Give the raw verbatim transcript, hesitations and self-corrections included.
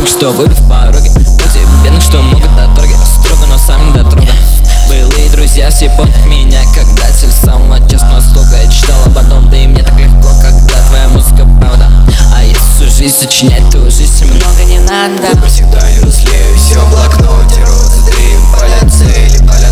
бедных, что выбив пороги, люди бедных, что могут дороги, строго, но сами дотрога. Былые друзья съебут меня, когда цель самого честного слуга. Я читал об одном, да и мне так легко, когда твоя музыка правда. А если всю жизнь сочинять, то жизнь много не надо. Выбор всегда не разлею, все в блокноте, розы, дрим, поля цели, поля